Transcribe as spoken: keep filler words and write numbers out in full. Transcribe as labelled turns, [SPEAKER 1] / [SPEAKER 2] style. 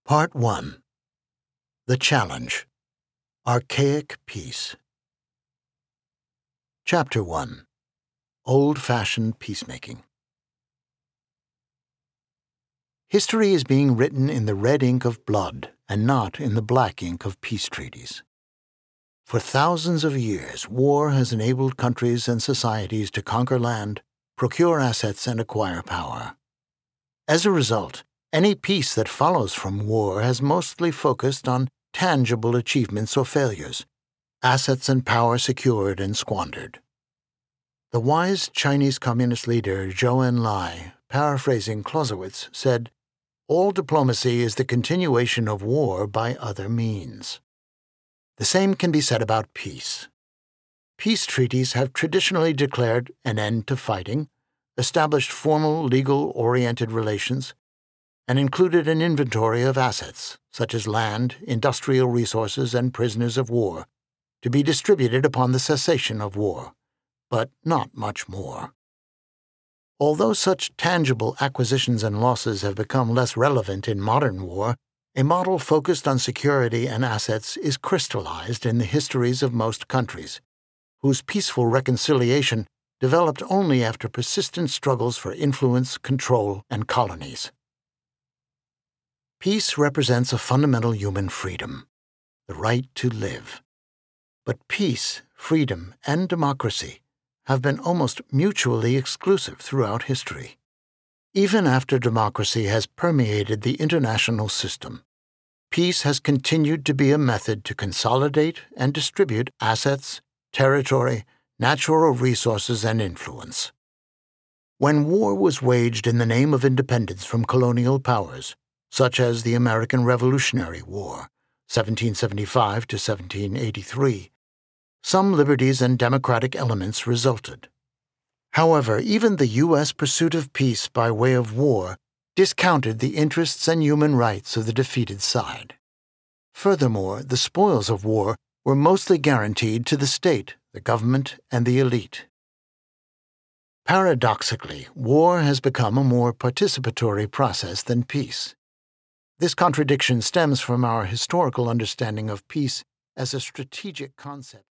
[SPEAKER 1] Part one. The Challenge. Archaic Peace. Chapter one. Old-fashioned Peacemaking. History is being written in the red ink of blood and not in the black ink of peace treaties. For thousands of years, war has enabled countries and societies to conquer land, procure assets, and acquire power. As a result, any peace that follows from war has mostly focused on tangible achievements or failures, assets and power secured and squandered. The wise Chinese Communist leader Zhou Enlai, paraphrasing Clausewitz, said, "All diplomacy is the continuation of war by other means." The same can be said about peace. Peace treaties have traditionally declared an end to fighting, established formal, legal-oriented relations, and included an inventory of assets, such as land, industrial resources, and prisoners of war, to be distributed upon the cessation of war, but not much more. Although such tangible acquisitions and losses have become less relevant in modern war, a model focused on security and assets is crystallized in the histories of most countries, whose peaceful reconciliation developed only after persistent struggles for influence, control, and colonies. Peace represents a fundamental human freedom, the right to live. But peace, freedom, and democracy have been almost mutually exclusive throughout history. Even after democracy has permeated the international system, peace has continued to be a method to consolidate and distribute assets, territory, natural resources, and influence. When war was waged in the name of independence from colonial powers, such as the American Revolutionary War, seventeen seventy-five to seventeen eighty-three, some liberties and democratic elements resulted. However, even the U S pursuit of peace by way of war discounted the interests and human rights of the defeated side. Furthermore, the spoils of war were mostly guaranteed to the state, the government, and the elite. Paradoxically, war has become a more participatory process than peace. This contradiction stems from our historical understanding of peace as a strategic concept.